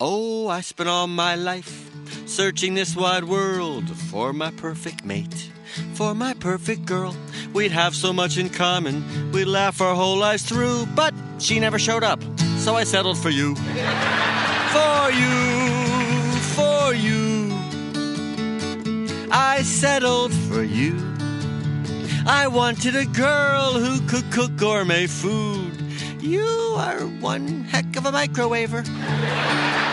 Oh, I spent all my life searching this wide world for my perfect mate, for my perfect girl. We'd have so much in common, we'd laugh our whole lives through, but she never showed up, so I settled for you. For you, for you, I settled for you. I wanted a girl who could cook gourmet food. You are one heck of a microwaver.